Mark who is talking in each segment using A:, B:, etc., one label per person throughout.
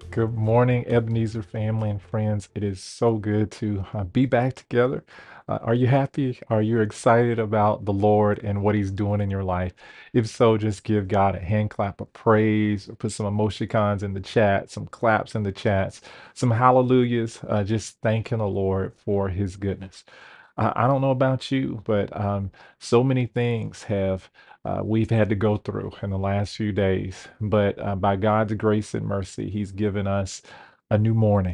A: Good morning, Ebenezer family and friends. It is so good to be back together. Are you happy? Are you excited about the Lord and what He's doing in your life? If so, just give God a hand clap of praise, or put some emoticons in the chat, some claps in the chats, some hallelujahs, just thanking the Lord for His goodness. I don't know about you, but so many things have we've had to go through in the last few days. But by God's grace and mercy, He's given us a new morning,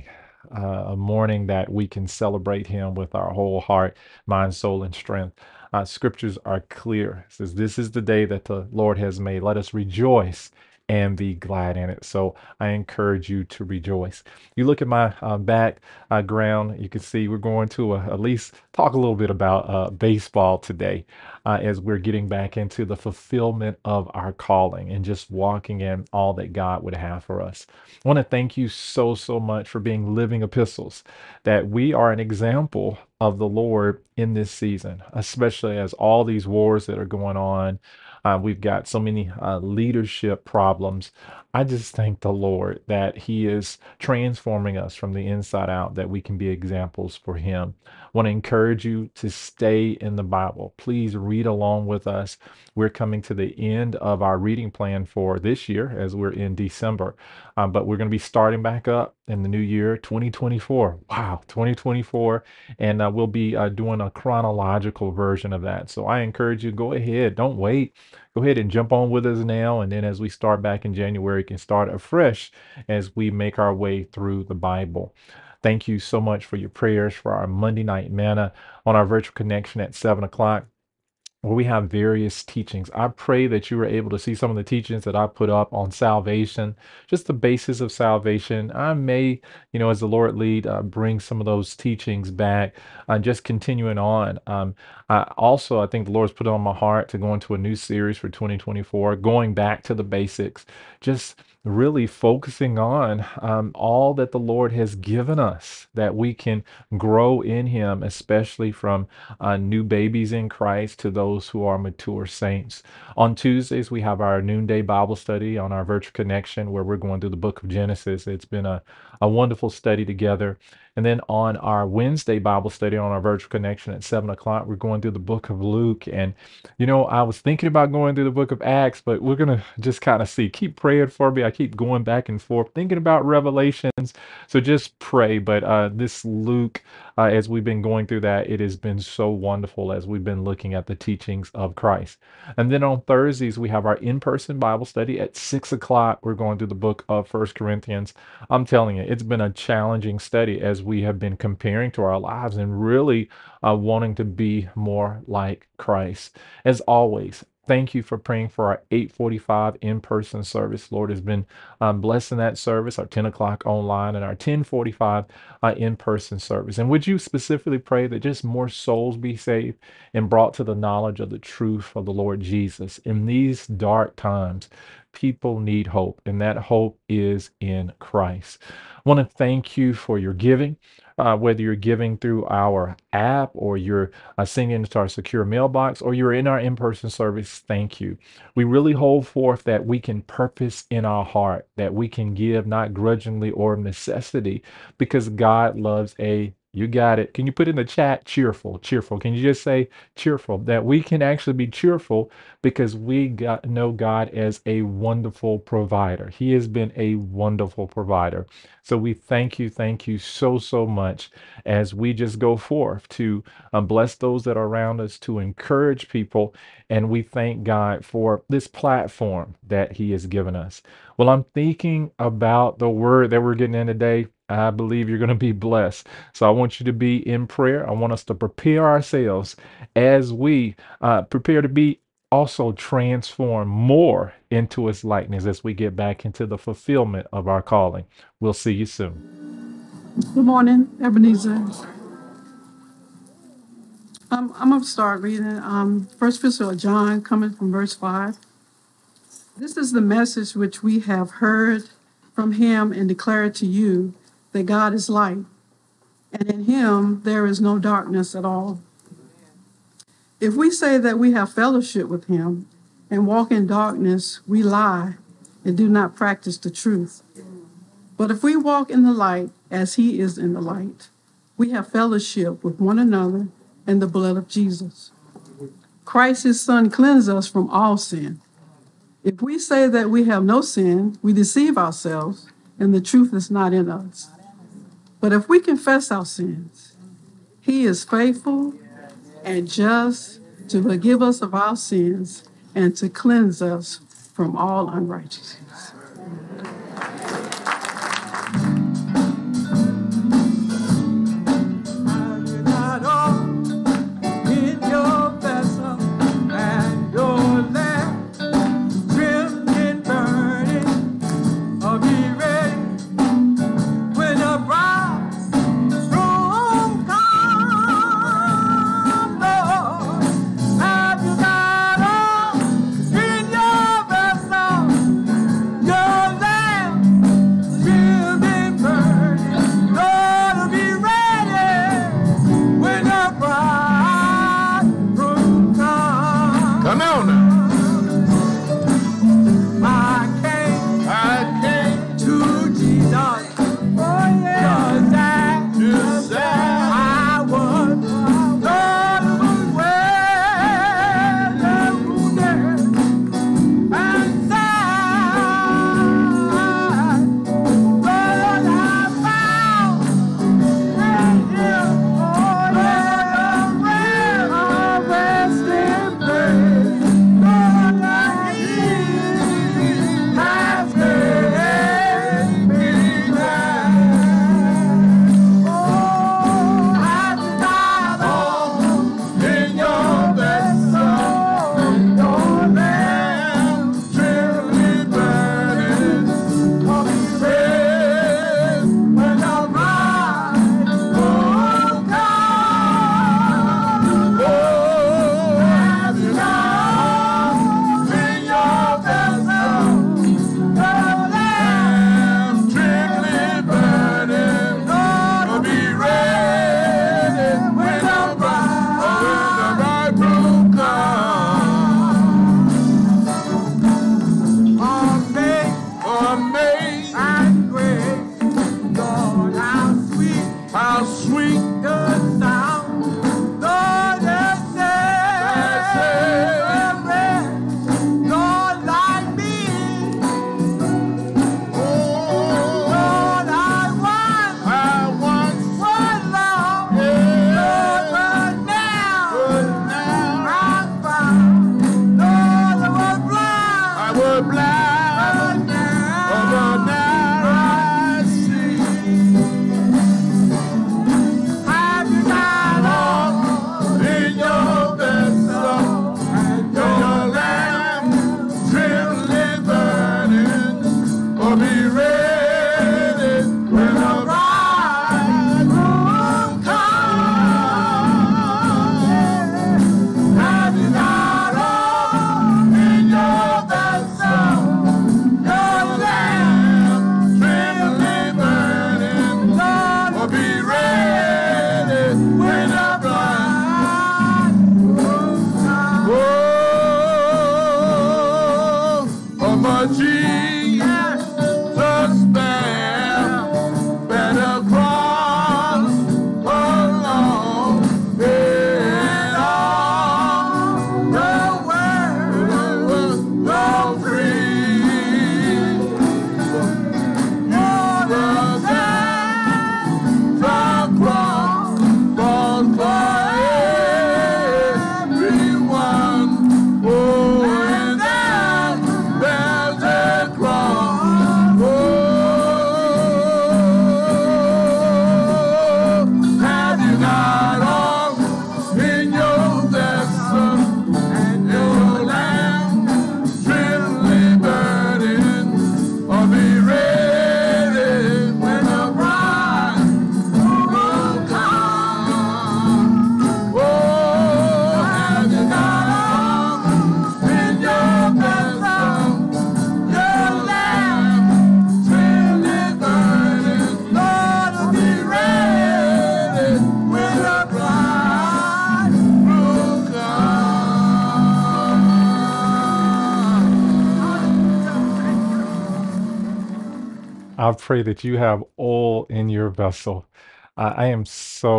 A: a morning that we can celebrate Him with our whole heart, mind, soul, and strength. Scriptures are clear. It says, "This is the day that the Lord has made. Let us rejoice and be glad in it." So I encourage you to rejoice. You look at my background, you can see we're going to at least talk a little bit about baseball today as we're getting back into the fulfillment of our calling and just walking in all that God would have for us. I want to thank you so, so much for being living epistles, that we are an example of the Lord in this season, especially as all these wars that are going on. We've got so many leadership problems. I just thank the Lord that He is transforming us from the inside out, that we can be examples for Him. I want to encourage you to stay in the Bible. Please read along with us. We're coming to the end of our reading plan for this year as we're in December. But we're going to be starting back up in the new year, 2024. Wow, 2024. And we'll be doing a chronological version of that. So I encourage you, go ahead. Don't wait. Go ahead and jump on with us now. And then as we start back in January, you can start afresh as we make our way through the Bible. Thank you so much for your prayers for our Monday night manna on our virtual connection at 7 o'clock, where we have various teachings. I pray that you were able to see some of the teachings that I put up on salvation, just the basis of salvation. I may, as the Lord lead, bring some of those teachings back, just continuing on. I think the Lord's put it on my heart to go into a new series for 2024, going back to the basics, just really focusing on all that the Lord has given us, that we can grow in Him, especially from new babies in Christ to those who are mature saints. On Tuesdays, we have our noonday Bible study on our virtual connection where we're going through the book of Genesis. It's been a wonderful study together. And then on our Wednesday Bible study on our virtual connection at 7 o'clock, we're going through the book of Luke. And, I was thinking about going through the book of Acts, but we're going to just kind of see. Keep praying for me. I keep going back and forth, thinking about Revelations. So just pray. But this Luke, as we've been going through that, it has been so wonderful as we've been looking at the teachings of Christ. And then on Thursdays, we have our in person Bible study at 6 o'clock. We're going through the book of First Corinthians. I'm telling you, it's been a challenging study as we have been comparing to our lives and really wanting to be more like Christ. As always, thank you for praying for our 8:45 in-person service. Lord has been blessing that service, our 10 o'clock online and our 10:45 in-person service. And would you specifically pray that just more souls be saved and brought to the knowledge of the truth of the Lord Jesus? In these dark times, people need hope, and that hope is in Christ. I want to thank you for your giving. Whether you're giving through our app or you're sending into our secure mailbox or you're in our in-person service, thank you. We really hold forth that we can purpose in our heart, that we can give not grudgingly or of necessity, because God loves you got it. Can you put in the chat cheerful, cheerful? Can you just say cheerful? That we can actually be cheerful because know God as a wonderful provider. He has been a wonderful provider. So we thank you so, so much as we just go forth to bless those that are around us, to encourage people. And we thank God for this platform that He has given us. Well, I'm thinking about the word that we're getting in today. I believe you're going to be blessed. So I want you to be in prayer. I want us to prepare ourselves as we prepare to be also transformed more into His likeness as we get back into the fulfillment of our calling. We'll see you soon.
B: Good morning, Ebenezer. I'm going to start reading First Epistle of John, coming from verse 5. This is the message which we have heard from him and declared to you, that God is light, and in him there is no darkness at all. If we say that we have fellowship with him and walk in darkness, we lie and do not practice the truth. But if we walk in the light as he is in the light, we have fellowship with one another in the blood of Jesus. Christ, his son, cleansed us from all sin. If we say that we have no sin, we deceive ourselves, and the truth is not in us. But if we confess our sins, he is faithful and just to forgive us of our sins and to cleanse us from all unrighteousness.
C: Cross.
A: I pray that you have oil in your vessel. I am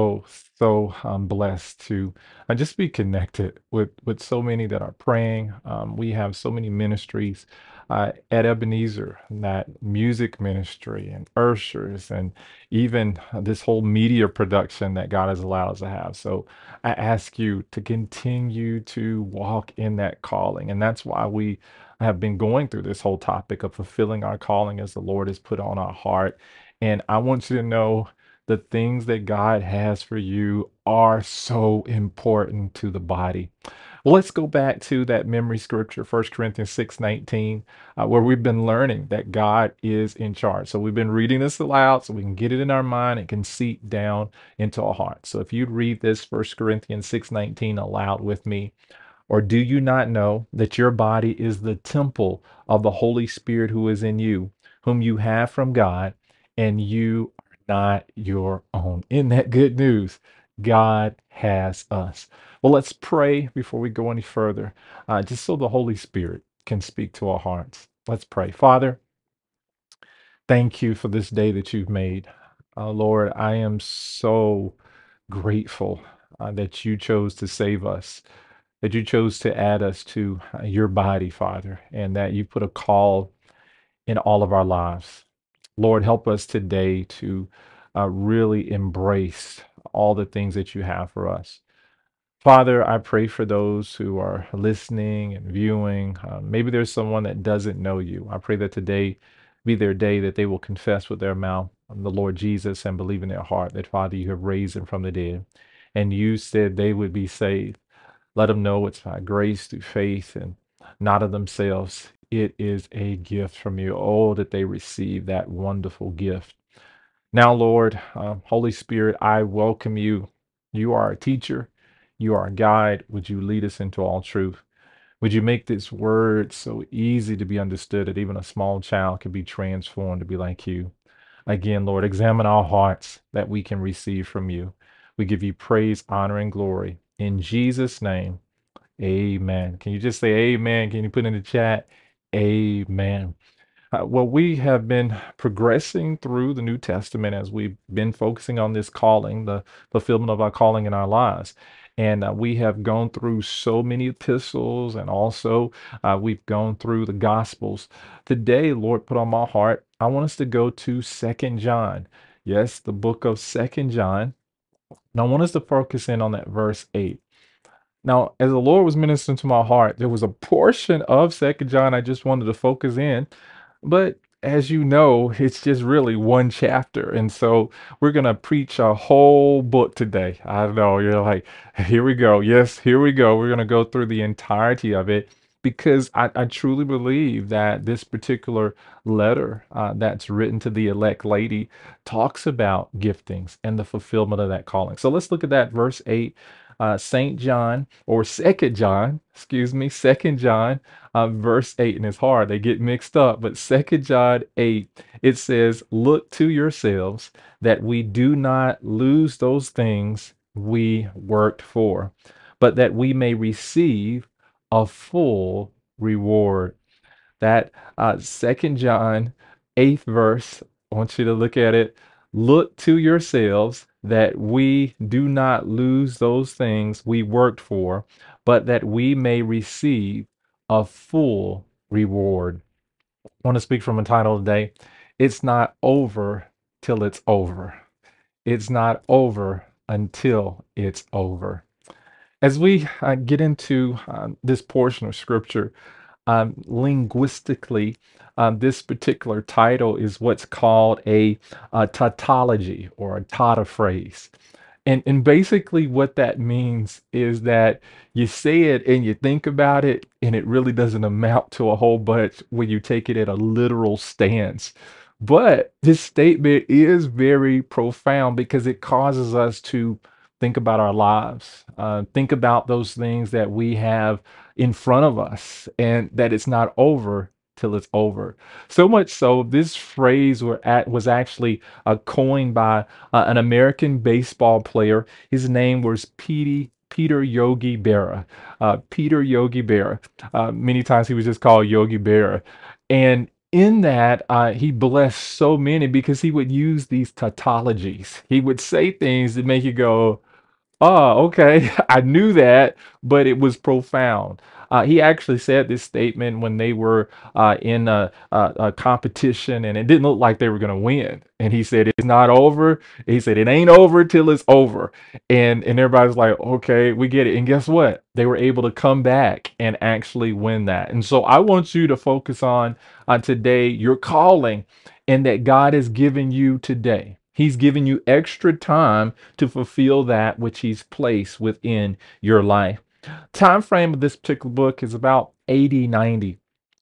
A: so blessed to just be connected with so many that are praying. We have so many ministries at Ebenezer, that music ministry and Urshers, and even this whole media production that God has allowed us to have. So I ask you to continue to walk in that calling, and that's why we have been going through this whole topic of fulfilling our calling as the Lord has put on our heart. And I want you to know the things that God has for you are so important to the body. Well, let's go back to that memory scripture, 1 Corinthians 6:19, where we've been learning that God is in charge. So we've been reading this aloud so we can get it in our mind and can seep down into our heart. So if you'd read this 1 Corinthians 6:19 aloud with me, or do you not know that your body is the temple of the Holy Spirit who is in you, whom you have from God, and you are not your own? Isn't that good news? God has us. Well, let's pray before we go any further, just so the Holy Spirit can speak to our hearts. Let's pray. Father, thank you for this day that you've made. Lord, I am so grateful that you chose to save us, that you chose to add us to your body, Father, and that you put a call in all of our lives. Lord, help us today to really embrace all the things that you have for us. Father, I pray for those who are listening and viewing. Maybe there's someone that doesn't know you. I pray that today be their day that they will confess with their mouth the Lord Jesus and believe in their heart that, Father, you have raised him from the dead. And you said they would be saved. Let them know it's by grace through faith and not of themselves. It is a gift from you. Oh, that they receive that wonderful gift. Now, Lord, Holy Spirit, I welcome you. You are our teacher. You are our guide. Would you lead us into all truth? Would you make this word so easy to be understood that even a small child can be transformed to be like you? Again, Lord, examine our hearts that we can receive from you. We give you praise, honor, and glory. In Jesus' name, amen. Can you just say amen? Can you put in the chat? Amen. Well, we have been progressing through the New Testament as we've been focusing on this calling, the fulfillment of our calling in our lives. And we have gone through so many epistles, and also we've gone through the Gospels. Today, Lord put on my heart, I want us to go to Second John. Yes, the book of Second John. And I want us to focus in on that verse 8. Now, as the Lord was ministering to my heart, there was a portion of Second John I just wanted to focus in, but as you know, it's just really one chapter. And so we're going to preach a whole book today. I know you're like, here we go. Yes, here we go. We're going to go through the entirety of it because I truly believe that this particular letter that's written to the elect lady talks about giftings and the fulfillment of that calling. So let's look at that verse 8. St. John, or Second John, excuse me, Second John verse 8, and it's hard, they get mixed up, but Second John 8, it says, look to yourselves that we do not lose those things we worked for, but that we may receive a full reward. That 2 John 8th verse, I want you to look at it. Look to yourselves that we do not lose those things we worked for, but that we may receive a full reward. I want to speak from a title today. It's not over till it's over. It's not over until it's over. As we get into this portion of scripture, linguistically, this particular title is what's called a tautology or a taught phrase. And basically what that means is that you say it and you think about it, and it really doesn't amount to a whole bunch when you take it at a literal stance. But this statement is very profound because it causes us to think about our lives, think about those things that we have in front of us, and that it's not over till it's over. So much so, this phrase was actually coined by an American baseball player. His name was Peter Yogi Berra. Peter Yogi Berra. Many times he was just called Yogi Berra. And in that, he blessed so many because he would use these tautologies. He would say things that make you go, oh, okay. I knew that, but it was profound. He actually said this statement when they were in a competition and it didn't look like they were going to win. And he said, it's not over. He said, it ain't over till it's over. And everybody's like, okay, we get it. And guess what? They were able to come back and actually win that. And so I want you to focus on today your calling and that God has given you today. He's given you extra time to fulfill that which he's placed within your life. Time frame of this particular book is about 80, 90.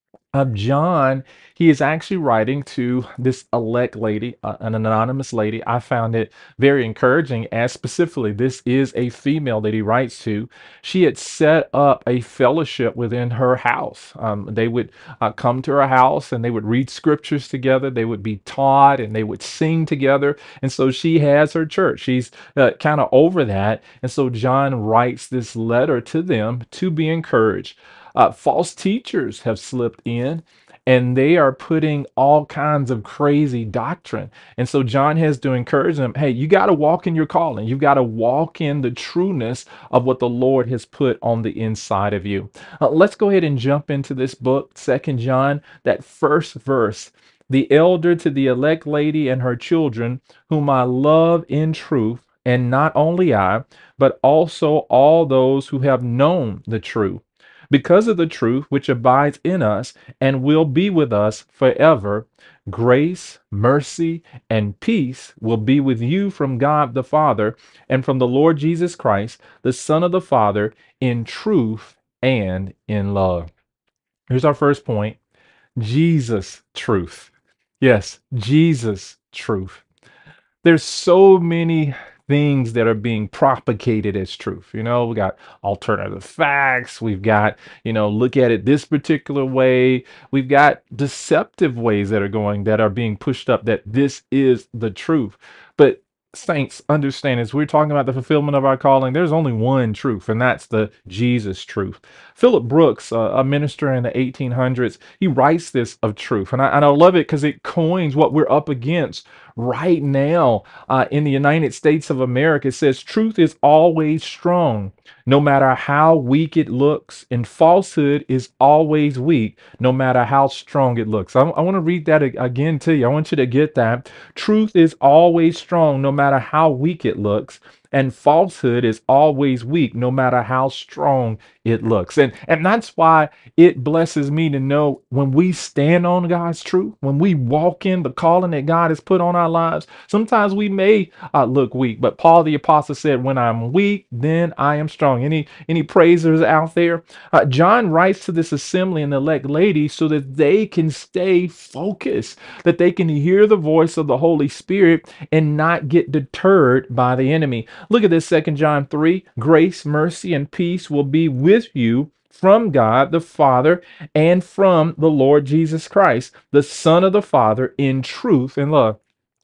A: John, he is actually writing to this elect lady, an anonymous lady. I found it very encouraging, as specifically, this is a female that he writes to. She had set up a fellowship within her house. They would come to her house and they would read scriptures together. They would be taught and they would sing together. And so she has her church. She's kind of over that. And so John writes this letter to them to be encouraged. False teachers have slipped in and they are putting all kinds of crazy doctrine. And so John has to encourage them, hey, you got to walk in your calling. You've got to walk in the trueness of what the Lord has put on the inside of you. Let's go ahead and jump into this book, Second John, that first verse. The elder to the elect lady and her children, whom I love in truth, and not only I, but also all those who have known the truth because of the truth which abides in us and will be with us forever. Grace, mercy, and peace will be with you from God the Father and from the Lord Jesus Christ, the Son of the Father, in truth and in love. Here's our first point: Jesus truth. Yes, Jesus truth. There's so many things that are being propagated as truth. We got alternative facts. We've got, look at it this particular way. We've got deceptive ways that are being pushed up that this is the truth. But saints, understand as we're talking about the fulfillment of our calling, there's only one truth, and that's the Jesus truth. Philip Brooks, a minister in the 1800s, he writes this of truth, and I love it because it coins what we're up against right now in the United States of America. It says, truth is always strong, no matter how weak it looks, and falsehood is always weak, no matter how strong it looks. I want to read that again to you. I want you to get that. Truth is always strong, no matter how weak it looks, and falsehood is always weak, no matter how strong it looks. And that's why it blesses me to know when we stand on God's truth, when we walk in the calling that God has put on our lives, sometimes we may look weak, but Paul the apostle said, when I'm weak, then I am strong. Any praisers out there? John writes to this assembly and the elect ladies so that they can stay focused, that they can hear the voice of the Holy Spirit and not get deterred by the enemy. Look at this, 2 John 3. Grace, mercy, and peace will be with you from God the Father and from the Lord Jesus Christ, the Son of the Father, in truth and love.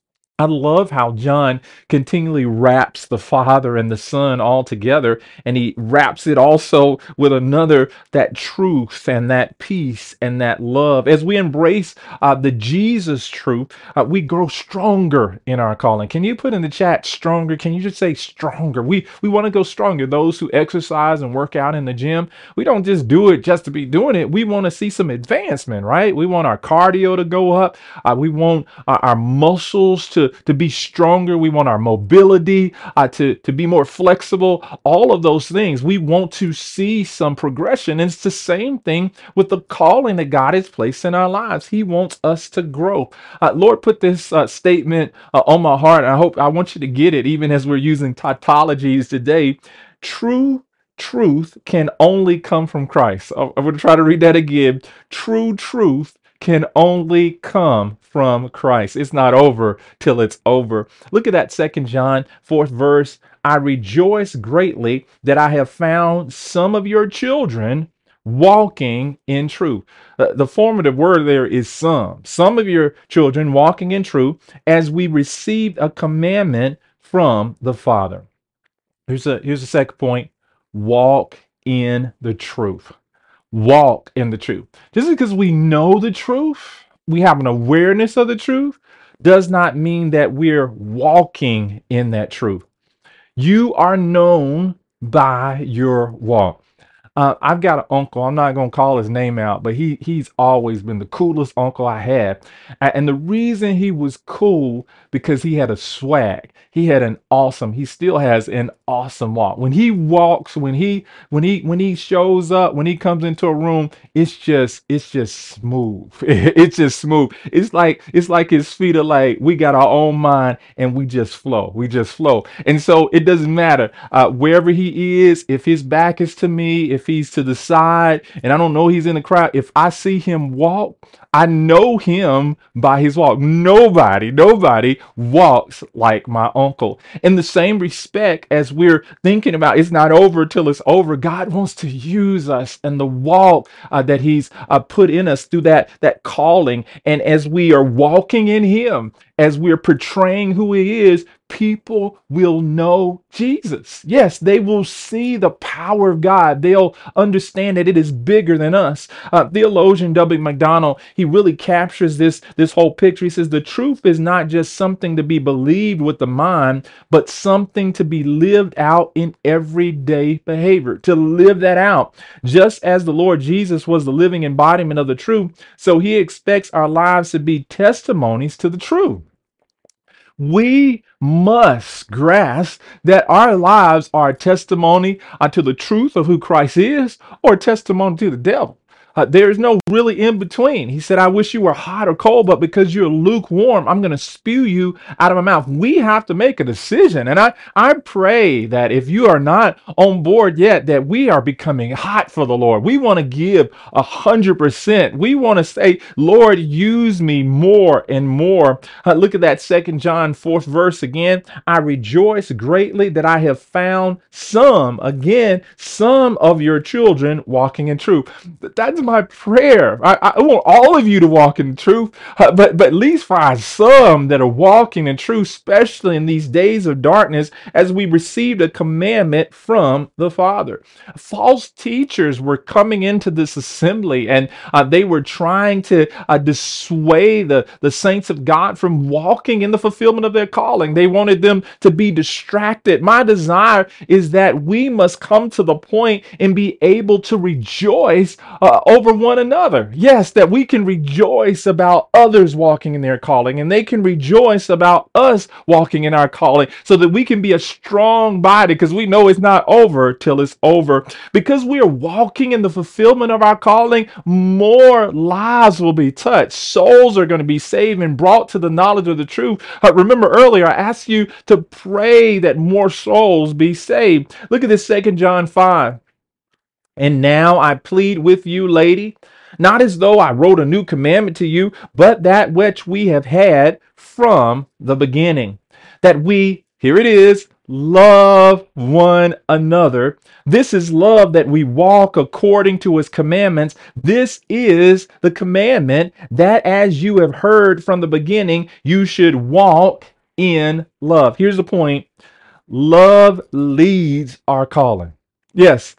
A: I love how John continually wraps the Father and the Son all together, and he wraps it also with another, that truth and that peace and that love. As we embrace the Jesus truth, we grow stronger in our calling. Can you put in the chat stronger? Can you just say stronger? We want to go stronger. Those who exercise and work out in the gym, we don't just do it just to be doing it. We want to see some advancement, right? We want our cardio to go up. We want our muscles to be stronger. We want our mobility to be more flexible. All of those things. We want to see some progression. And it's the same thing with the calling that God has placed in our lives. He wants us to grow. Lord put this statement on my heart. And I want you to get it, even as we're using tautologies today. True truth can only come from Christ. I'm going to try to read that again. True truth can only come from Christ. It's not over till it's over. Look at that, 2 John 4th verse. I rejoice greatly that I have found some of your children walking in truth. The formative word there is some. Some of your children walking in truth, as we received a commandment from the Father. Here's the second point. Walk in the truth. Walk in the truth. Just because we know the truth we have an awareness of the truth does not mean that we're walking in that truth. You are known by your walk. I've got an uncle. I'm not gonna call his name out, but he's always been the coolest uncle I had. And the reason he was cool because he had a swag. He had an awesome. He still has an awesome walk. When he walks, when he shows up, when he comes into a room, it's just smooth. It's just smooth. It's like his feet are like we got our own mind and we just flow. We just flow. And so it doesn't matter wherever he is. If his back is to me, if he's to the side, and I don't know he's in the crowd. If I see him walk, I know him by his walk. Nobody walks like my uncle. In the same respect, as we're thinking about it's not over till it's over, God wants to use us and the walk that He's put in us through that calling. And as we are walking in Him, as we're portraying who He is, people will know Jesus. Yes, they will see the power of God. They'll understand that it is bigger than us. Theologian W. McDonald, he really captures this whole picture. He says the truth is not just something to be believed with the mind, but something to be lived out in everyday behavior. To live that out, just as the Lord Jesus was the living embodiment of the truth, so He expects our lives to be testimonies to the truth. We must grasp that our lives are a testimony to the truth of who Christ is or a testimony to the devil. There is no really in between. He said, I wish you were hot or cold, but because you're lukewarm, I'm going to spew you out of my mouth. We have to make a decision. And I pray that if you are not on board yet, that we are becoming hot for the Lord. We want to give 100%. We want to say, Lord, use me more and more. Look at that 2 John 4th verse again. I rejoice greatly that I have found some of your children walking in truth. That's my prayer. I want all of you to walk in truth, but at least find some that are walking in truth, especially in these days of darkness, as we received a commandment from the Father. False teachers were coming into this assembly, and they were trying to dissuade the saints of God from walking in the fulfillment of their calling. They wanted them to be distracted. My desire is that we must come to the point and be able to rejoice over one another. Yes, that we can rejoice about others walking in their calling, and they can rejoice about us walking in our calling, so that we can be a strong body, because we know it's not over till it's over. Because we are walking in the fulfillment of our calling, more lives will be touched. Souls are going to be saved and brought to the knowledge of the truth. Remember earlier, I asked you to pray that more souls be saved. Look at this 2 John 5. And now I plead with you, lady, not as though I wrote a new commandment to you, but that which we have had from the beginning. That we, here it is, love one another. This is love, that we walk according to His commandments. This is the commandment, that as you have heard from the beginning, you should walk in love. Here's the point. Love leads our calling. Yes.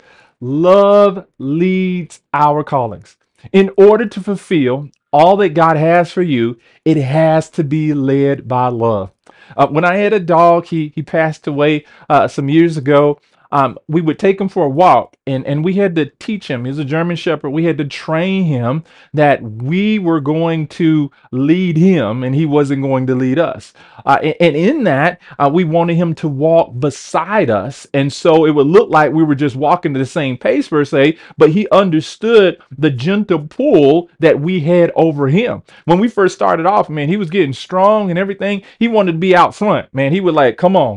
A: Love leads our callings. In order to fulfill all that God has for you, it has to be led by love. When I had a dog, he passed away some years ago. We would take him for a walk, and we had to teach him. He was a German Shepherd. We had to train him that we were going to lead him and he wasn't going to lead us. And in that, we wanted him to walk beside us. And so it would look like we were just walking at the same pace per se, but he understood the gentle pull that we had over him. When we first started off, man, he was getting strong and everything. He wanted to be out front, man. He would like, come on.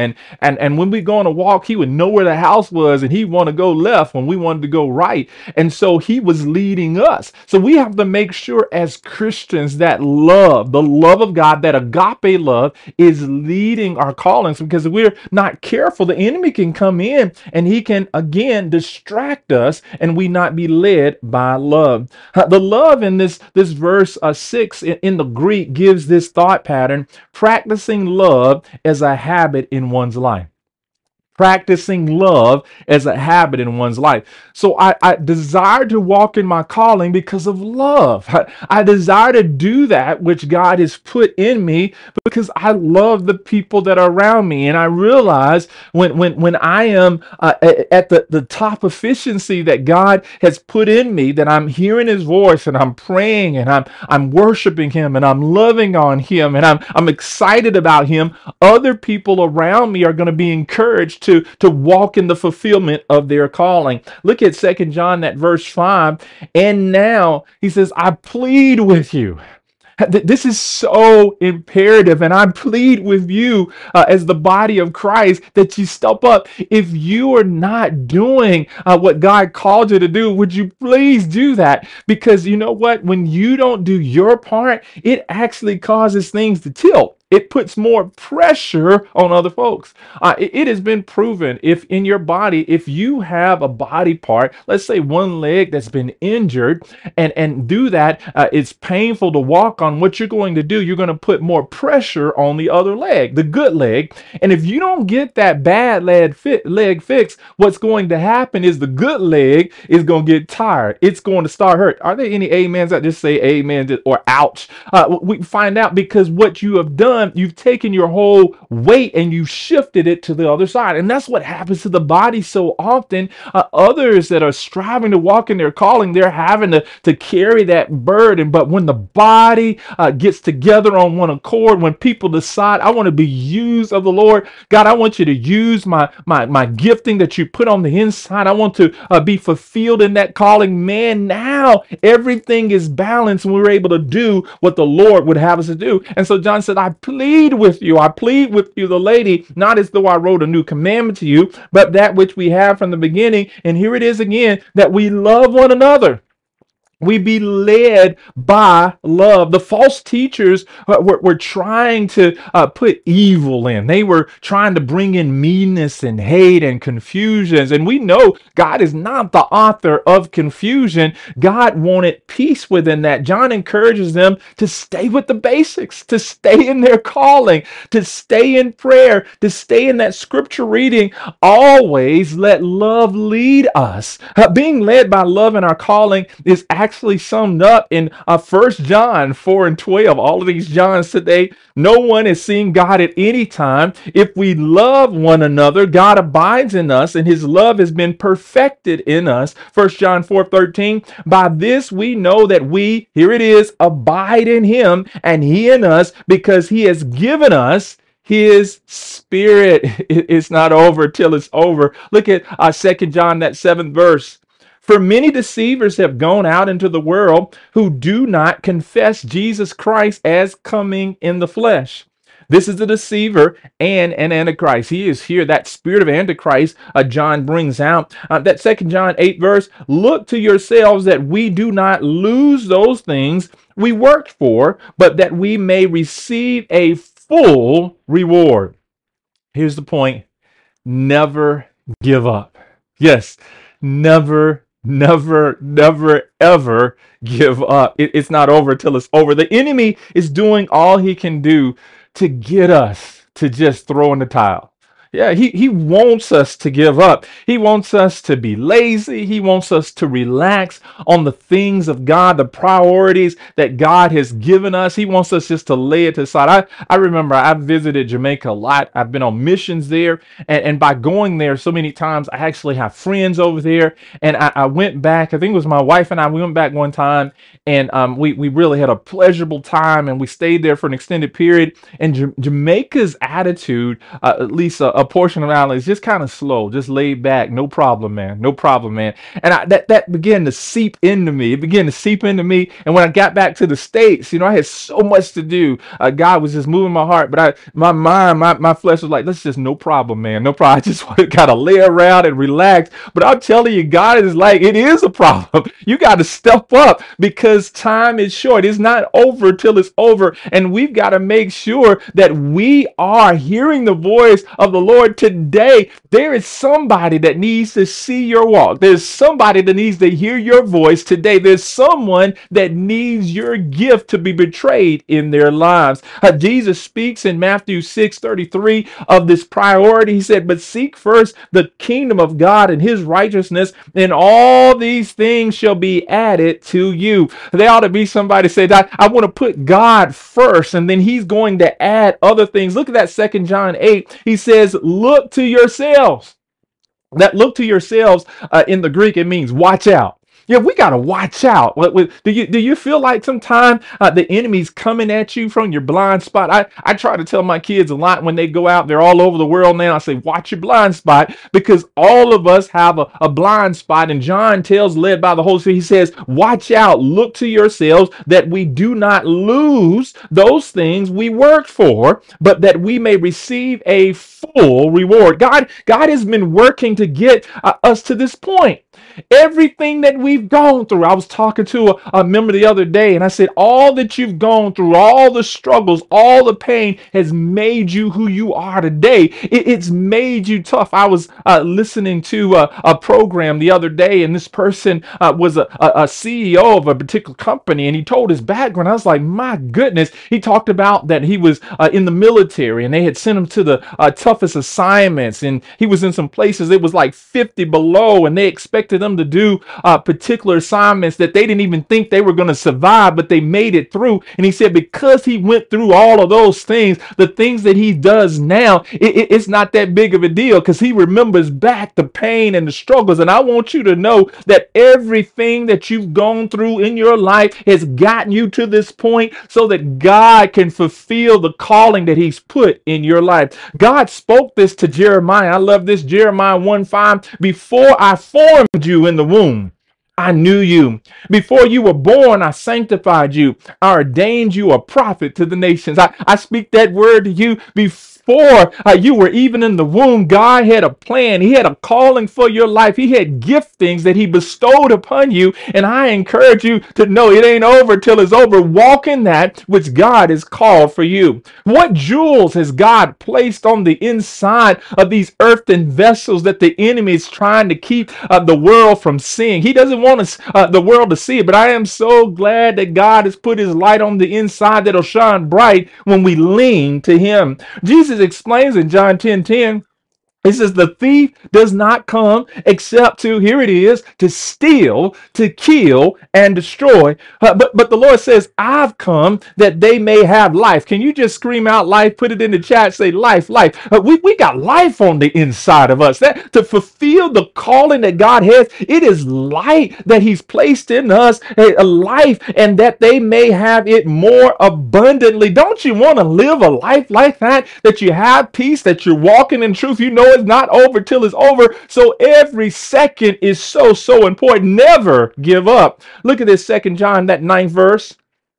A: And when we go on a walk, he would know where the house was, and he wanted to go left when we wanted to go right. And so he was leading us. So we have to make sure as Christians that love, the love of God, that agape love is leading our callings, because if we're not careful, the enemy can come in and he can again distract us and we not be led by love. The love in this verse 6 in the Greek gives this thought pattern: practicing love as a habit in one's life. practicing love as a habit in one's life. So I desire to walk in my calling because of love. I desire to do that which God has put in me because I love the people that are around me. And I realize when I am at the top efficiency that God has put in me, that I'm hearing his voice and I'm praying and I'm worshiping him and I'm loving on him and I'm excited about him, other people around me are going to be encouraged to walk in the fulfillment of their calling. Look at Second John, that verse 5. And now he says, I plead with you. This is so imperative, and I plead with you as the body of Christ that you step up. If you are not doing what God called you to do, would you please do that? Because you know what? When you don't do your part, it actually causes things to tilt. It puts more pressure on other folks. It has been proven if in your body, if you have a body part, let's say one leg that's been injured, and do that, it's painful to walk on. What you're going to do, you're going to put more pressure on the other leg, the good leg. And if you don't get that bad leg fixed, what's going to happen is the good leg is going to get tired. It's going to start hurt. Are there any amens that just say amen or ouch? We find out because what you have done, you've taken your whole weight and you shifted it to the other side. And that's what happens to the body so often. Others that are striving to walk in their calling, they're having to carry that burden. But when the body gets together on one accord, when people decide, I want to be used of the Lord, God, I want you to use my gifting that you put on the inside. I want to be fulfilled in that calling. Man, now everything is balanced and we're able to do what the Lord would have us to do. And so John said, I plead with you, the lady, not as though I wrote a new commandment to you, but that which we have from the beginning. And here it is again, that we love one another. We be led by love. The false teachers were trying to put evil in. They were trying to bring in meanness and hate and confusions. And we know God is not the author of confusion. God wanted peace within that. John encourages them to stay with the basics, to stay in their calling, to stay in prayer, to stay in that scripture reading. Always let love lead us. Being led by love in our calling is actually summed up in 1 John 4 and 12. All of these Johns today. No one is seeing God at any time. If we love one another, God abides in us and his love has been perfected in us. 1 John 4:13. By this we know that we, here it is, abide in him and he in us, because he has given us his spirit. It's not over till it's over. Look at 2 John, that 7th verse. For many deceivers have gone out into the world who do not confess Jesus Christ as coming in the flesh. This is the deceiver and an antichrist. He is here. That spirit of antichrist John brings out. That 2 John 8 verse, look to yourselves that we do not lose those things we worked for, but that we may receive a full reward. Here's the point. Never give up. Yes, never ever give up. It's not over till it's over. The enemy is doing all he can do to get us to just throw in the towel. Yeah, he wants us to give up. He wants us to be lazy. He wants us to relax on the things of God, the priorities that God has given us. He wants us just to lay it aside. I remember I visited Jamaica a lot. I've been on missions there. And by going there so many times, I actually have friends over there. And I went back, I think it was my wife and I, we went back one time. And we really had a pleasurable time. And we stayed there for an extended period. And Jamaica's attitude, at least a portion of the island, is just kind of slow, just laid back. No problem, man. No problem, man. And that began to seep into me. It began to seep into me. And when I got back to the States, you know, I had so much to do. God was just moving my heart, but my mind, my flesh was like, let's just, no problem, man. No problem. I just got to lay around and relax. But I'm telling you, God is like, it is a problem. You got to step up because time is short. It's not over till it's over. And we've got to make sure that we are hearing the voice of the Lord Lord, today there is somebody that needs to see your walk. There's somebody that needs to hear your voice today. There's someone that needs your gift to be betrayed in their lives. Jesus speaks in Matthew 6:33 of this priority. He said, but seek first the kingdom of God and his righteousness, and all these things shall be added to you. There ought to be somebody say that I want to put God first, and then he's going to add other things. Look at that 2 John 8. He says, look to yourselves. That look to yourselves in the Greek, it means watch out. Yeah, we gotta watch out. Do you feel like sometimes the enemy's coming at you from your blind spot? I try to tell my kids a lot when they go out. They're all over the world now. I say, watch your blind spot, because all of us have a blind spot. And John tells, led by the Holy Spirit, he says, watch out, look to yourselves that we do not lose those things we worked for, but that we may receive a full reward. God has been working to get us to this point. Everything that we've gone through. I was talking to a member the other day, and I said, all that you've gone through, all the struggles, all the pain has made you who you are today. It's made you tough. I was listening to a program the other day, and this person was a CEO of a particular company, and he told his background. I was like, my goodness. He talked about that he was in the military, and they had sent him to the toughest assignments, and he was in some places it was like 50 below, and they expected them to do particular assignments that they didn't even think they were going to survive, but they made it through. And he said, because he went through all of those things, the things that he does now, it's not that big of a deal, because he remembers back the pain and the struggles. And I want you to know that everything that you've gone through in your life has gotten you to this point so that God can fulfill the calling that he's put in your life. God spoke this to Jeremiah. I love this. Jeremiah 1:5. Before I formed you in the womb, I knew you. Before you were born, I sanctified you. I ordained you a prophet to the nations. I speak that word to you before you were even in the womb. God had a plan. He had a calling for your life. He had giftings that he bestowed upon you. And I encourage you to know it ain't over till it's over. Walk in that which God has called for you. What jewels has God placed on the inside of these earthen vessels that the enemy is trying to keep the world from seeing? He doesn't want us, the world to see it, but I am so glad that God has put his light on the inside that'll shine bright when we lean to him. Jesus explains in John 10:10, it says, the thief does not come except to, here it is, to steal, to kill, and destroy. But the Lord says, I've come that they may have life. Can you just scream out life? Put it in the chat. Say life, life. We got life on the inside of us. That to fulfill the calling that God has, it is light that he's placed in us, a life, and that they may have it more abundantly. Don't you want to live a life like that? That you have peace, that you're walking in truth. You know it's not over till it's over. So every second is so important. Never give up. Look at this 2 John, that 9th verse.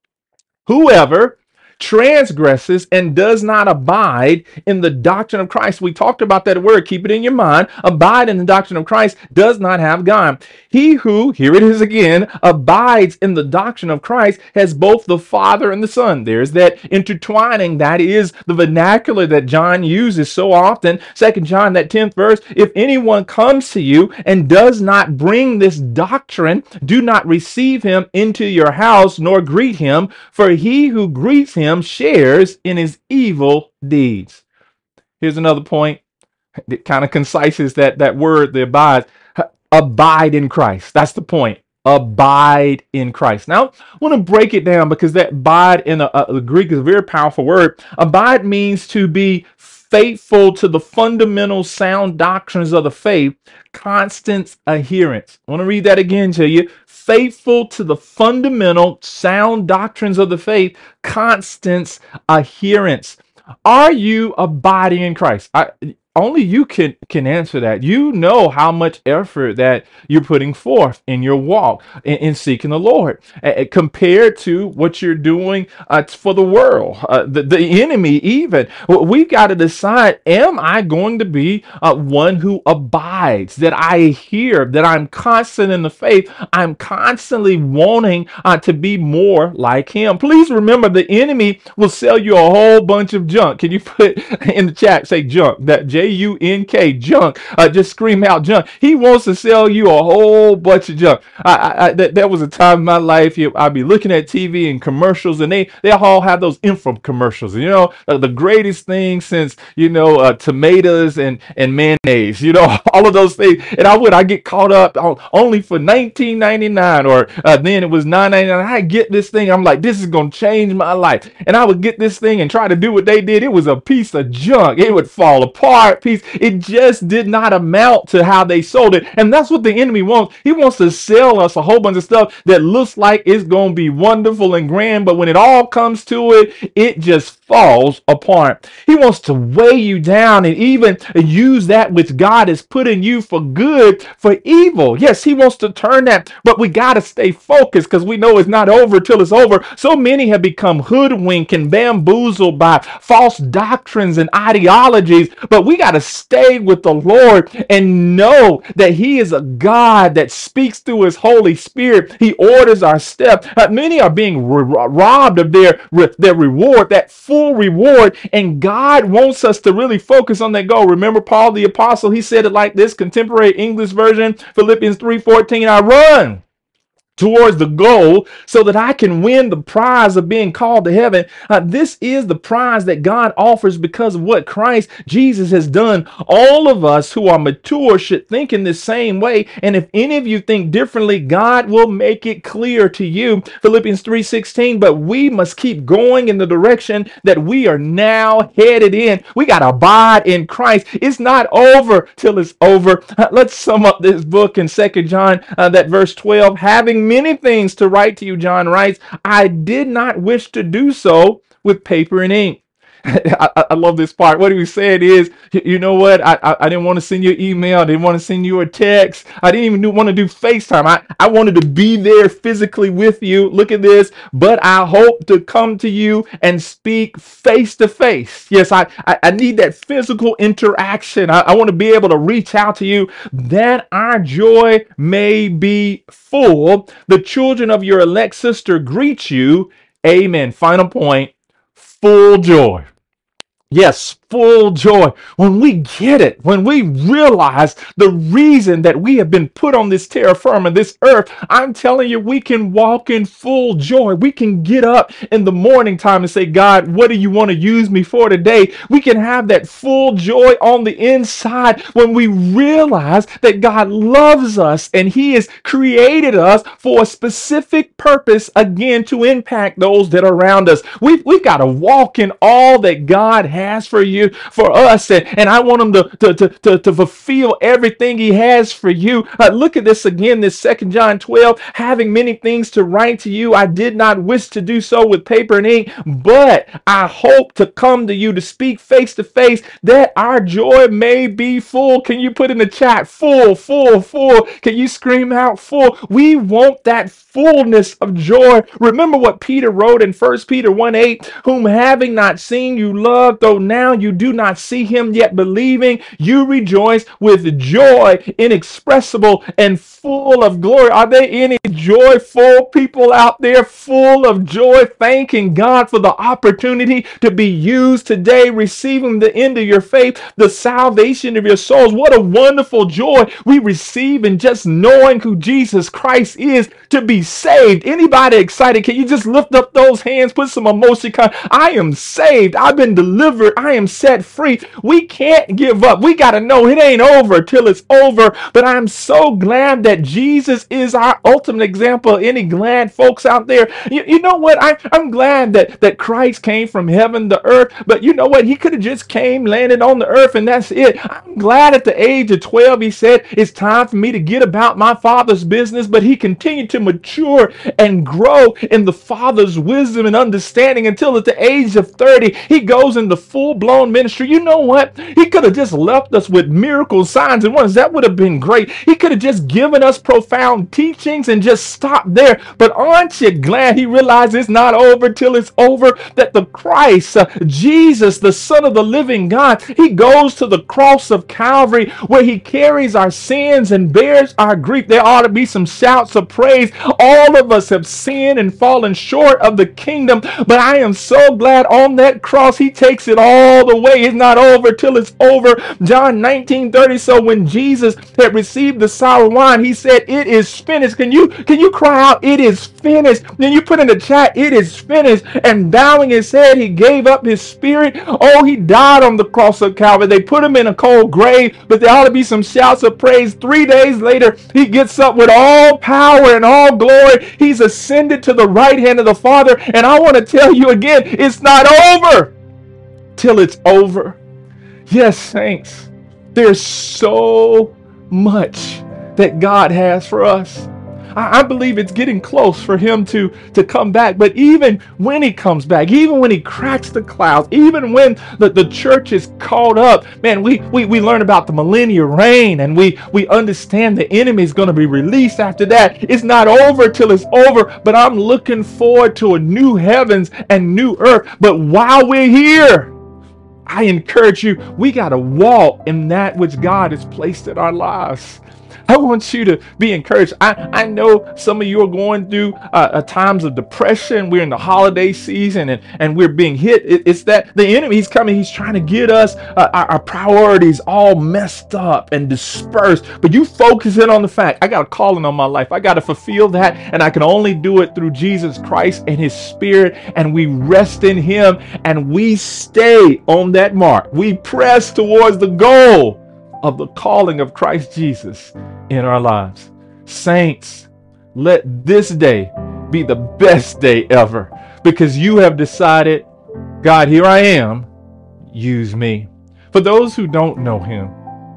A: Whoever transgresses and does not abide in the doctrine of Christ. We talked about that word. Keep it in your mind. Abide in the doctrine of Christ does not have God. He who, here it is again, abides in the doctrine of Christ has both the Father and the Son. There's that intertwining. That is the vernacular that John uses so often. 2 John, that 10th verse. If anyone comes to you and does not bring this doctrine, do not receive him into your house nor greet him, for he who greets him shares in his evil deeds. Here's another point. It kind of concises that word, the abide. Abide in Christ. That's the point. Abide in Christ. Now, I want to break it down, because that abide in the Greek is a very powerful word. Abide means to be faithful to the fundamental sound doctrines of the faith, constant adherence. I want to read that again to you. Faithful to the fundamental sound doctrines of the faith, constant adherence. Are you abiding in Christ? Only you can answer that. You know how much effort that you're putting forth in your walk in seeking the Lord, compared to what you're doing for the world, the enemy even. We've got to decide, am I going to be one who abides, that I hear, that I'm constant in the faith, I'm constantly wanting to be more like him. Please remember, the enemy will sell you a whole bunch of junk. Can you put in the chat, say junk, that J-U-N-K, junk. Just scream out junk. He wants to sell you a whole bunch of junk. There was a time in my life, I'd be looking at TV and commercials, and they all have those infomercials. The greatest thing since, tomatoes and mayonnaise, all of those things. And I get caught up on only for $19.99, or then it was $9.99. I get this thing. I'm like, this is going to change my life. And I would get this thing and try to do what they did. It was a piece of junk. It would fall apart. It just did not amount to how they sold it. And that's what the enemy wants. He wants to sell us a whole bunch of stuff that looks like it's going to be wonderful and grand, but when it all comes to it, it just falls apart. He wants to weigh you down and even use that which God has put in you for good for evil. Yes, he wants to turn that, but we got to stay focused, because we know it's not over till it's over. So many have become hoodwinked and bamboozled by false doctrines and ideologies, but we got to stay with the Lord and know that he is a God that speaks through his Holy Spirit. He orders our steps. Many are being robbed of their reward, that full reward, and God wants us to really focus on that goal. Remember Paul the apostle, he said it like this, contemporary English version, Philippians 3:14, I run towards the goal so that I can win the prize of being called to heaven. This is the prize that God offers because of what Christ Jesus has done. All of us who are mature should think in the same way. And if any of you think differently, God will make it clear to you. Philippians 3:16, but we must keep going in the direction that we are now headed in. We got to abide in Christ. It's not over till it's over. Let's sum up this book in 2 John, that verse 12, having many things to write to you, John writes, I did not wish to do so with paper and ink. I love this part. What he said is, you know what? I didn't want to send you an email. I didn't want to send you a text. I didn't even want to do FaceTime. I wanted to be there physically with you. Look at this. But I hope to come to you and speak face to face. Yes, I need that physical interaction. I want to be able to reach out to you, that our joy may be full. The children of your elect sister greet you. Amen. Final point. Full joy. Yes, full joy. When we get it, when we realize the reason that we have been put on this terra firma, this earth, I'm telling you, we can walk in full joy. We can get up in the morning time and say, God, what do you want to use me for today? We can have that full joy on the inside when we realize that God loves us and he has created us for a specific purpose, again, to impact those that are around us. We've got to walk in all that God has for you, for us, and I want him to fulfill everything he has for you. Look at this again, this 2 John 12, having many things to write to you, I did not wish to do so with paper and ink, but I hope to come to you to speak face to face, that our joy may be full. Can you put in the chat, full, full, full? Can you scream out full? We want that fullness of joy. Remember what Peter wrote in 1 Peter 1:8, whom having not seen you love, though now you do not see him, yet believing you rejoice with joy inexpressible and full of glory. Are there any joyful people out there full of joy, thanking God for the opportunity to be used today, receiving the end of your faith, the salvation of your souls? What a wonderful joy we receive in just knowing who Jesus Christ is, to be saved. Anybody excited? Can you just lift up those hands, put some emotion? I am saved. I've been delivered. I am set free. We can't give up. We got to know it ain't over till it's over. But I'm so glad that Jesus is our ultimate example. Any glad folks out there? You know what? I'm glad that Christ came from heaven to earth. But you know what? He could have just came, landed on the earth, and that's it. I'm glad at the age of 12, he said, it's time for me to get about my Father's business. But he continued to mature and grow in the Father's wisdom and understanding until at the age of 30, he goes into full-blown ministry. You know what? He could have just left us with miracles, signs, and wonders. That would have been great. He could have just given us profound teachings and just stopped there. But aren't you glad he realized it's not over till it's over? That the Christ, Jesus, the Son of the living God, he goes to the cross of Calvary where he carries our sins and bears our grief. There ought to be some shouts of praise. All of us have sinned and fallen short of the kingdom, but I am so glad on that cross he takes it all the your way. It's not over till it's over. John 19:30. So when Jesus had received the sour wine, he said, "It is finished." Can you cry out, "It is finished"? Then you put in the chat, "It is finished." And bowing his head, he gave up his spirit. Oh, he died on the cross of Calvary. They put him in a cold grave, but there ought to be some shouts of praise. 3 days later, he gets up with all power and all glory. He's ascended to the right hand of the Father. And I want to tell you again, it's not over till it's over. Yes, saints, there's so much that God has for us. I believe it's getting close for him to come back. But even when he comes back, even when he cracks the clouds, even when the church is caught up, man, we learn about the millennial reign, and we understand the enemy is going to be released after that. It's not over till it's over, but I'm looking forward to a new heavens and new earth. But while we're here, I encourage you, we got to walk in that which God has placed in our lives. I want you to be encouraged. I know some of you are going through times of depression. We're in the holiday season and we're being hit. It's that the enemy, he's coming. He's trying to get us, our priorities all messed up and dispersed. But you focus in on the fact, I got a calling on my life. I got to fulfill that. And I can only do it through Jesus Christ and his spirit. And we rest in him and we stay on that mark. We press towards the goal of the calling of Christ Jesus in our lives. Saints, let this day be the best day ever, because you have decided, God, here I am, use me. For those who don't know him,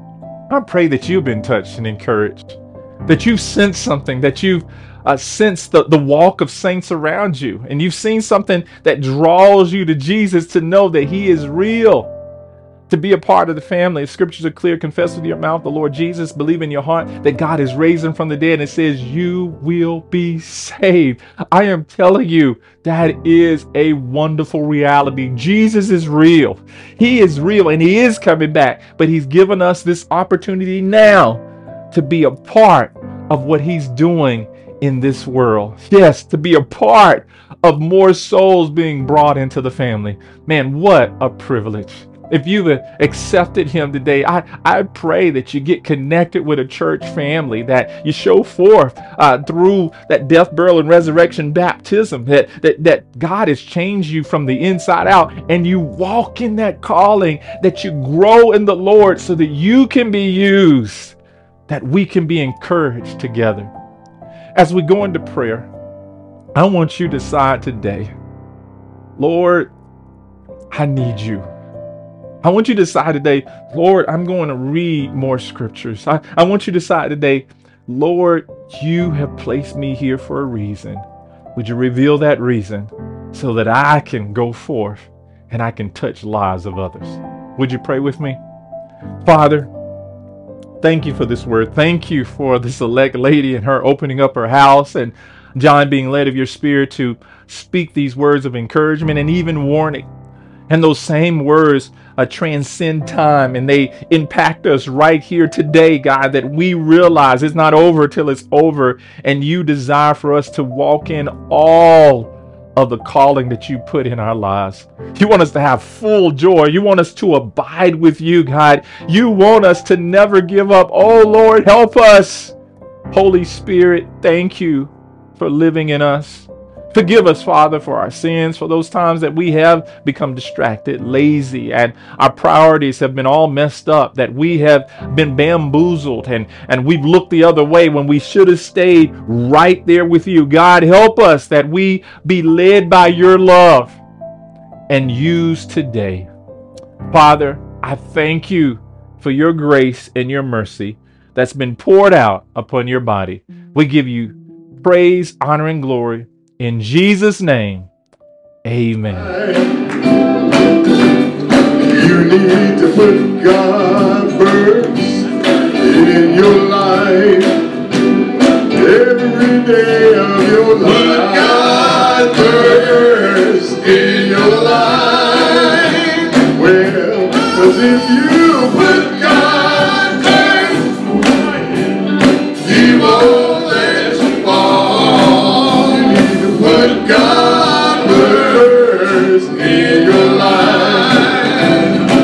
A: I pray that you've been touched and encouraged, that you've sensed something, that you've sensed the walk of saints around you, and you've seen something that draws you to Jesus, to know that he is real, to be a part of the family. If scriptures are clear, confess with your mouth the Lord Jesus, believe in your heart that God is raised him from the dead, and it says you will be saved. I am telling you, that is a wonderful reality. Jesus is real. He is real and he is coming back, but he's given us this opportunity now to be a part of what he's doing in this world. Yes, to be a part of more souls being brought into the family. Man, what a privilege. If you've accepted him today, I pray that you get connected with a church family, that you show forth through that death, burial, and resurrection baptism, that God has changed you from the inside out, and you walk in that calling, that you grow in the Lord so that you can be used, that we can be encouraged together. As we go into prayer, I want you to decide today, Lord, I need you. I want you to decide today, Lord, I'm going to read more scriptures. I want you to decide today, Lord, you have placed me here for a reason. Would you reveal that reason so that I can go forth and I can touch lives of others? Would you pray with me? Father, thank you for this word. Thank you for this elect lady and her opening up her house, and John being led of your spirit to speak these words of encouragement and even warning. And those same words transcend time, and they impact us right here today, God, that we realize it's not over till it's over, and you desire for us to walk in all of the calling that you put in our lives. You want us to have full joy. You want us to abide with you, God. You want us to never give up. Oh, Lord, help us. Holy Spirit, thank you for living in us. Forgive us, Father, for our sins, for those times that we have become distracted, lazy, and our priorities have been all messed up, that we have been bamboozled and we've looked the other way when we should have stayed right there with you. God, help us that we be led by your love and used today. Father, I thank you for your grace and your mercy that's been poured out upon your body. We give you praise, honor, and glory. In Jesus' name, amen.
C: You need to put God first in your life. Every day of your life. Put God first in your life. Well, 'cause if you put God first, He won't let you fall. You need to put God first in your life.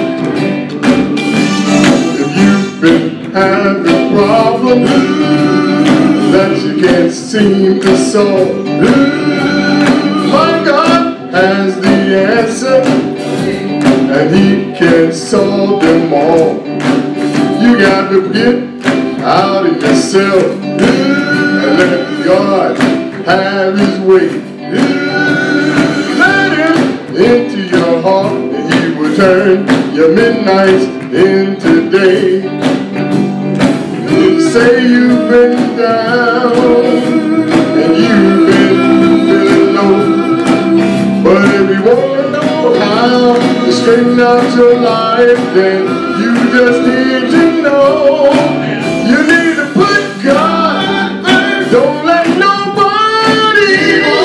C: seem to solve. My God has the answer, and He can solve them all. You got to get out of yourself and let God have His way. Let Him into your heart, and He will turn your midnights into day. You say you've been down and you've been feeling low, but if you want to know how to straighten out your life, then you just need to know you need to put God first. Don't let nobody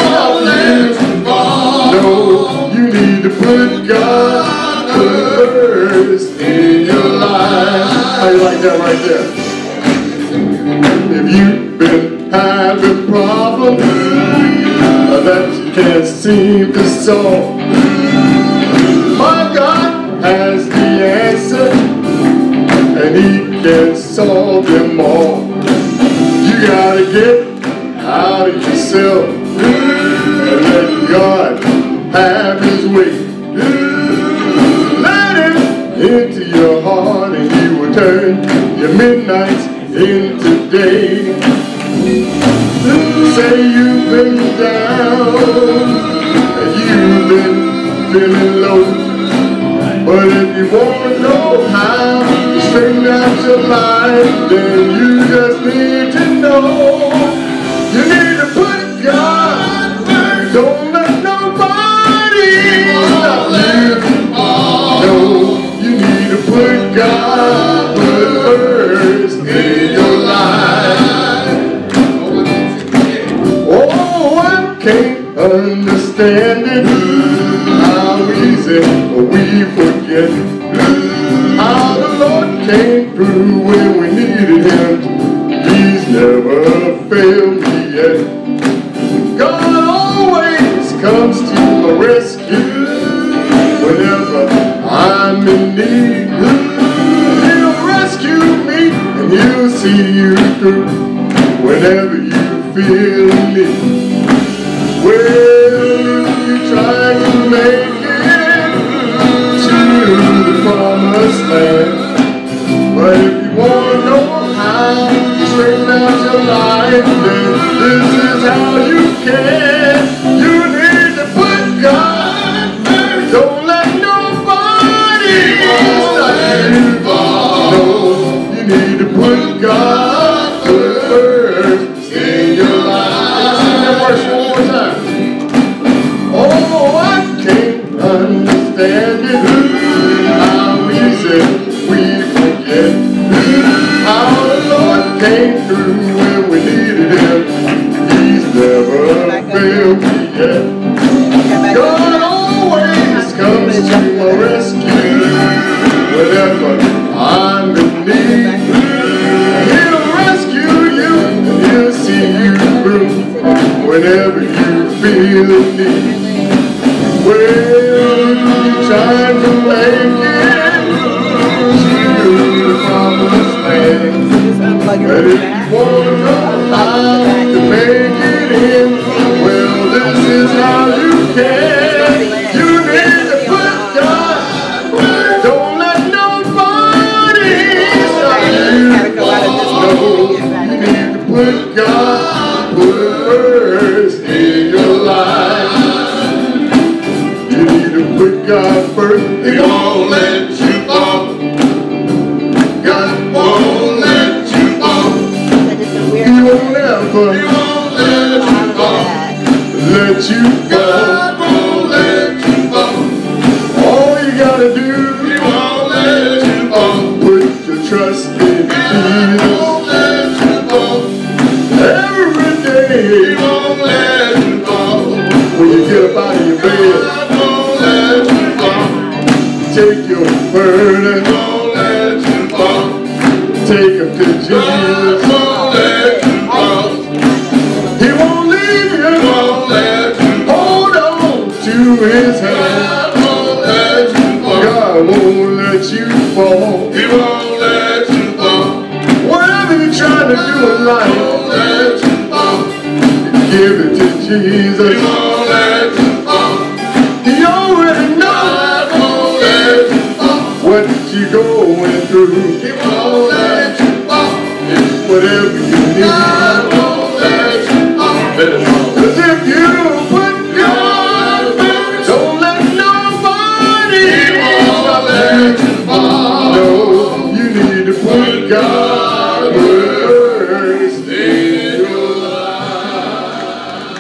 C: stop you. No, you need to put God first in your life. How you like that right there? If you've been having problems that you can't seem to solve, my God has the answer, and He can solve them all. You gotta get out of yourself and let God have His way. Let Him into your heart, and He will turn your midnights into day. Say you've been down and you've been feeling low, but if you want to know how to straighten out your life, then you just need to know you need to put God first. Don't let nobody stop you. No, you need to put God first in your life. Oh, I can't understand it, how easy we forget how the Lord came through when we needed Him. He's never failed me yet. God always comes to my rescue whenever I'm in need. He'll rescue me and He'll see you through whenever you feel in need. Well, you try to make it to the promised land, but if you want to know how to straighten out your life, then this is how you can. You need to put God first. Don't let nobody stop you. No, you need to put God first in your life. Sing that verse one more time. Oh, I can't understand it, how easy we forget how the Lord came through when we needed Him. He's never failed me yet. God always comes to my rescue whenever I'm in need. He'll rescue you and He'll see you through whenever you feel in need. Well, you try to make it to the promised land, but if you want to know how to make it in, well, this is how you can. You need to put God first. Don't let nobody stop you. No, you need to put God first in your life. You need to put God first. He won't let you fall. God won't let you fall. He won't ever let you go. God won't let you fall. All you gotta do, He won't let you fall. Put your trust in Jesus. He won't let you fall. Every day, He won't let you fall. When you get up out of your bed, take your burden, don't let you fall. Take them to Jesus, won't let you fall. He won't leave you, won't let you fall. Hold on to His hand, won't let you fall. God won't let you fall. He won't let you fall. Whatever you're trying to do in life, won't let you fall. Jesus. He won't let you fall. He already knows. He won't let you fall. What you going through. He won't let you fall. Whatever you need. God won't let you fall. Cause if you put God first, don't let nobody. He won't let you fall. No, you need to put God first in your life.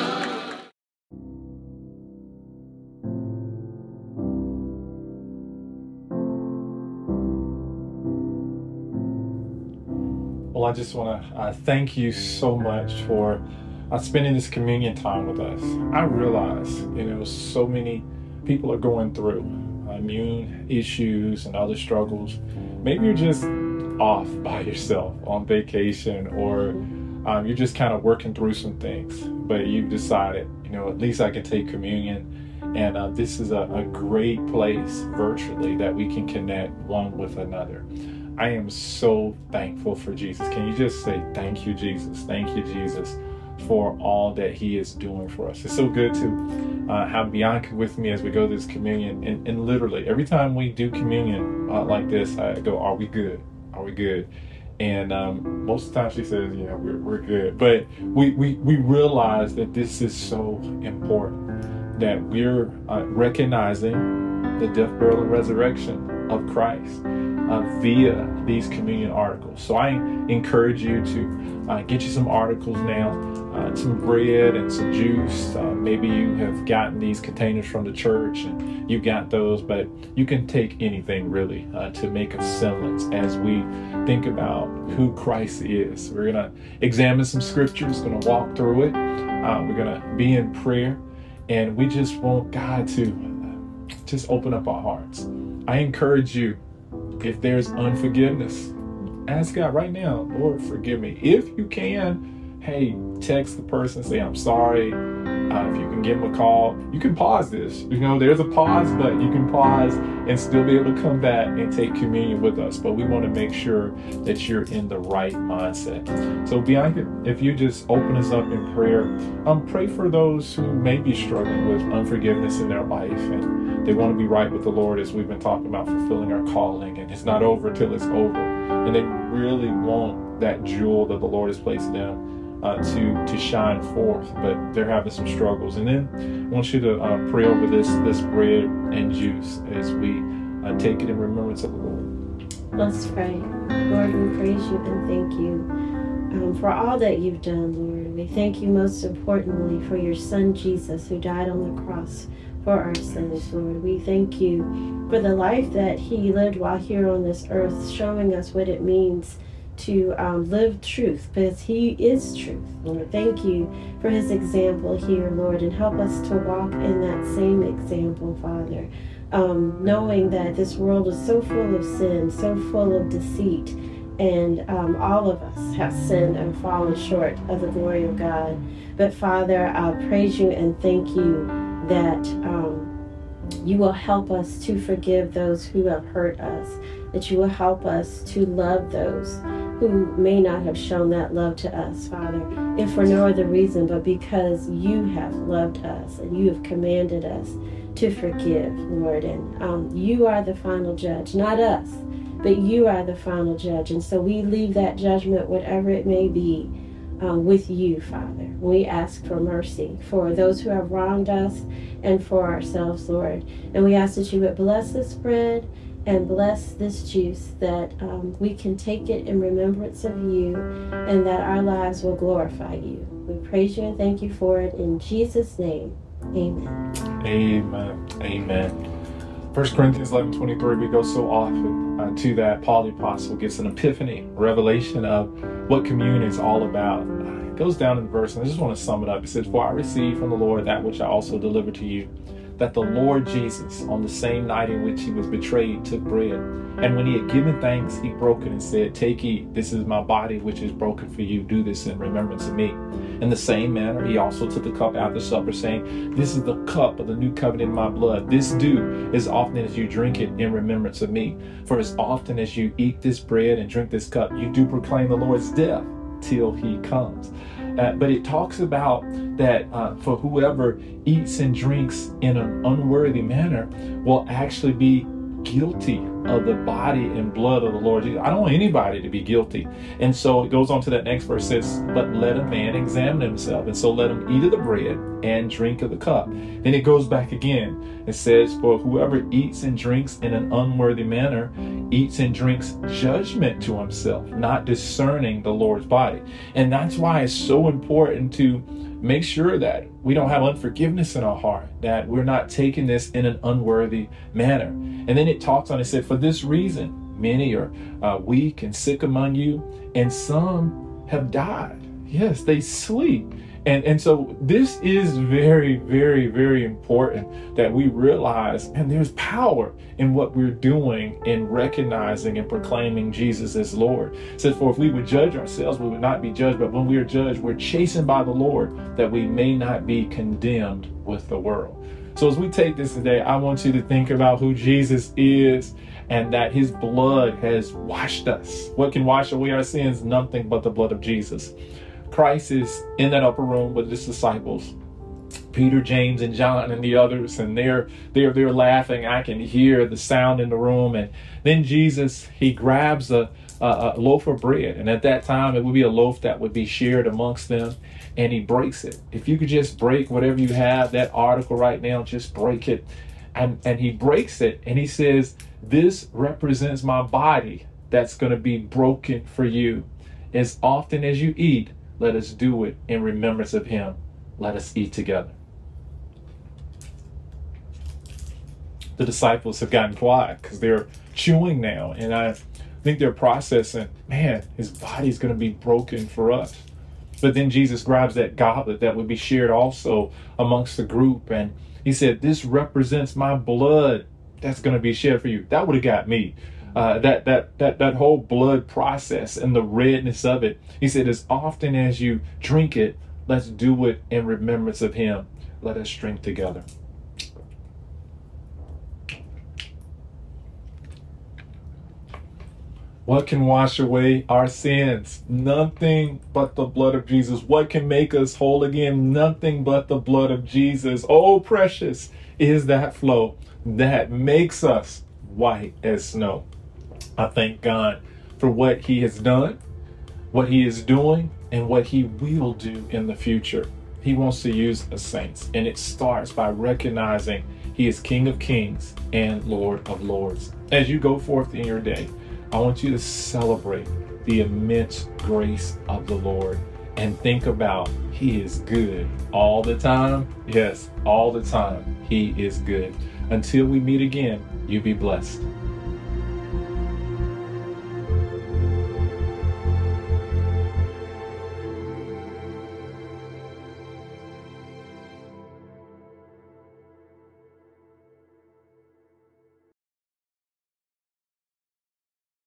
A: Well, I just want to thank you so much for spending this communion time with us. I realize, so many people are going through immune issues and other struggles. Maybe you're just off by yourself on vacation, or you're just kind of working through some things, but you've decided, at least I can take communion. And this is a great place virtually that we can connect one with another. I am so thankful for Jesus. Can you just say, thank you, Jesus? Thank you, Jesus, for all that he is doing for us. It's so good to have Bianca with me as we go to this communion. And literally, every time we do communion like this, I go, are we good? Are we good? And most of the time she says, yeah, we're good. But we realize that this is so important, that we're recognizing the death, burial, and resurrection of Christ via these communion articles. So I encourage you to get you some articles now, some bread and some juice. Maybe you have gotten these containers from the church and you got those, but you can take anything really to make a semblance as we think about who Christ is. We're going to examine some scriptures, going to walk through it. We're going to be in prayer, and we just want God to just open up our hearts. I encourage you, if there's unforgiveness, ask God right now, Lord, forgive me. If you can, hey, text the person, say, I'm sorry. If you can give them a call, you can pause this. There's a pause button. You can pause and still be able to come back and take communion with us. But we want to make sure that you're in the right mindset. So Bianca, if you just open us up in prayer, pray for those who may be struggling with unforgiveness in their life, and they want to be right with the Lord, as we've been talking about fulfilling our calling, and it's not over till it's over. And they really want that jewel that the Lord has placed in them to shine forth, but they're having some struggles. And then I want you to pray over this bread and juice as we take it in remembrance of the Lord.
D: Let's pray. Lord, we praise you and thank you for all that you've done, Lord. We thank you most importantly for your son Jesus, who died on the cross for our sins, Lord. We thank you for the life that he lived while here on this earth, showing us what it means to live truth, because he is truth, Lord. Thank you for his example here, Lord, and help us to walk in that same example, Father, knowing that this world is so full of sin, so full of deceit, and all of us have sinned and fallen short of the glory of God. But Father, I praise you and thank you that you will help us to forgive those who have hurt us, that you will help us to love those who may not have shown that love to us, Father, if for no other reason but because you have loved us and you have commanded us to forgive, Lord. And you are the final judge, not us, but you are the final judge. And so we leave that judgment, whatever it may be, with you, Father. We ask for mercy for those who have wronged us and for ourselves, Lord. And we ask that you would bless this bread and bless this juice, that we can take it in remembrance of you and that our lives will glorify you. We praise you and thank you for it in Jesus' name. Amen.
A: Amen. Amen. 1 Corinthians 11:23, we go so often to that. Paul the Apostle gets an epiphany, revelation of what communion is all about. It goes down in the verse, and I just want to sum it up. It says, for I received from the Lord that which I also delivered to you, that the Lord Jesus, on the same night in which he was betrayed, took bread. And when he had given thanks, he broke it and said, take, eat, this is my body which is broken for you. Do this in remembrance of me. In the same manner, he also took the cup after supper, saying, this is the cup of the new covenant in my blood. This do as often as you drink it in remembrance of me. For as often as you eat this bread and drink this cup, you do proclaim the Lord's death till he comes. But it talks about that for whoever eats and drinks in an unworthy manner will actually be guilty of the body and blood of the Lord Jesus. I don't want anybody to be guilty. And so it goes on to that next verse, says, but let a man examine himself. And so let him eat of the bread and drink of the cup. Then it goes back again. It says, for whoever eats and drinks in an unworthy manner eats and drinks judgment to himself, not discerning the Lord's body. And that's why it's so important to make sure that we don't have unforgiveness in our heart, that we're not taking this in an unworthy manner. And then it talks on, it said, for this reason, many are weak and sick among you, and some have died. Yes, they sleep. And so this is very, very, very important that we realize, and there's power in what we're doing in recognizing and proclaiming Jesus as Lord. It says, for if we would judge ourselves, we would not be judged, but when we are judged, we're chastened by the Lord, that we may not be condemned with the world. So as we take this today, I want you to think about who Jesus is and that his blood has washed us. What can wash away our sins? Nothing but the blood of Jesus. Christ is in that upper room with his disciples, Peter, James, and John, and the others, and they're laughing. I can hear the sound in the room. And then Jesus, he grabs a loaf of bread, and at that time it would be a loaf that would be shared amongst them, and he breaks it. If you could just break whatever you have, that article right now, just break it. And he breaks it, and he says, this represents my body that's going to be broken for you. As often as you eat, let us do it in remembrance of him. Let us eat together. The disciples have gotten quiet because they're chewing now. And I think they're processing, man, his body's going to be broken for us. But then Jesus grabs that goblet that would be shared also amongst the group. And he said, this represents my blood that's going to be shed for you. That would have got me. That whole blood process and the redness of it. He said, as often as you drink it, let's do it in remembrance of him. Let us drink together. What can wash away our sins? Nothing but the blood of Jesus. What can make us whole again? Nothing but the blood of Jesus. Oh, precious is that flow that makes us white as snow. I thank God for what he has done, what he is doing, and what he will do in the future. He wants to use us saints, and it starts by recognizing he is King of Kings and Lord of Lords. As you go forth in your day, I want you to celebrate the immense grace of the Lord and think about he is good all the time. Yes, all the time he is good. Until we meet again, you be blessed.